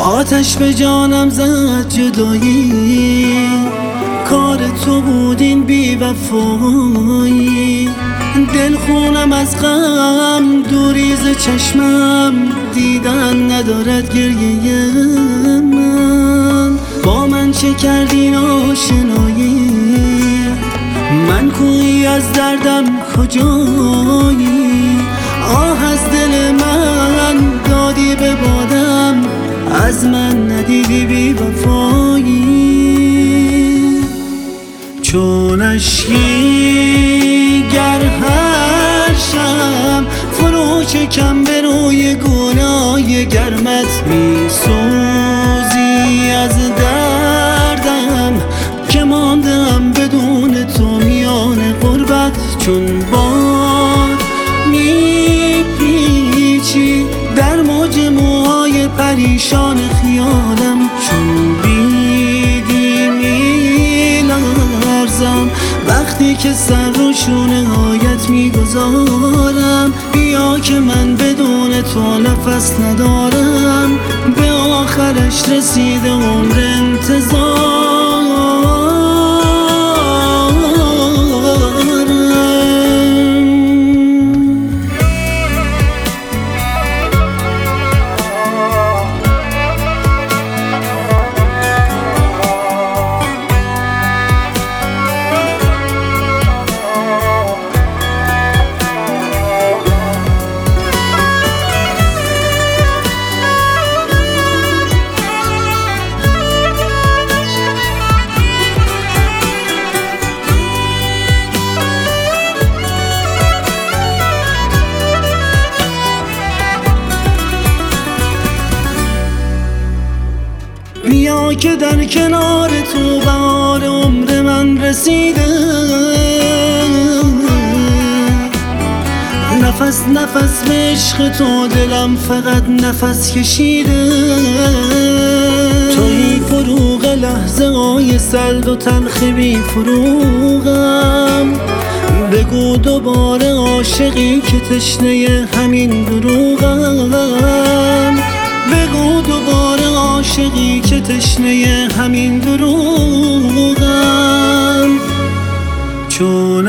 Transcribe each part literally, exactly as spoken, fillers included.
آتش به جانم زد جدایی، کار تو بود این بی وفایی. دل خونم از غم دوریز چشمم، دیدن ندارد گریه من. با من چه کردی آشنایی، من کویی از دردم کجایی. آه از دل من دادی به بادم، از من ندیدی بی وفایی. چون اشکی گر هر شب فرو چکم به روی گناه گرمت، می سوزی از دردم که ماندم بدون تو میان غربت. چون باد می پیچی در موج موهای پریشان خیالم، چون بیدی می لرزم وقتی که سر رو شونه هایت می گذارم. بیا که من بدون تو نفس ندارم، به آخرش رسیده عمر انتظار. بیا که در کنار تو بهار عمر من رسیده، نفس نفس به عشق تو دلم فقط نفس کشیده. توی فروغ لحظه های سرد و تلخ بی فروغم، بگو دوباره عاشقی که تشنه همین دروغم. بگو دوباره عاشقی که تشنه همین دروغم. چون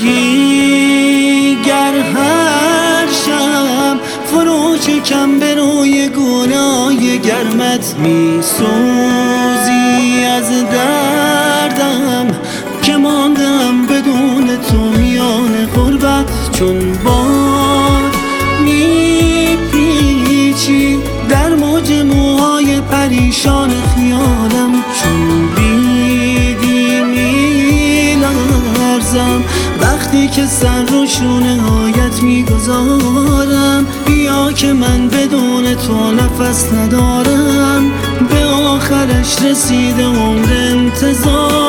اشکی گر هر شب فرو چکم به روی گناه گرمت، می سوزی از دردم که ماندم بدون تو میان غربت. چون باد می پیچی در موج موهای پریشان خیالم، چون بیدی می لرزم وقتی که سر رو شونه هایت می گذارم. بیا که من بدون تو نفس ندارم، به آخرش رسیده عمر انتظار.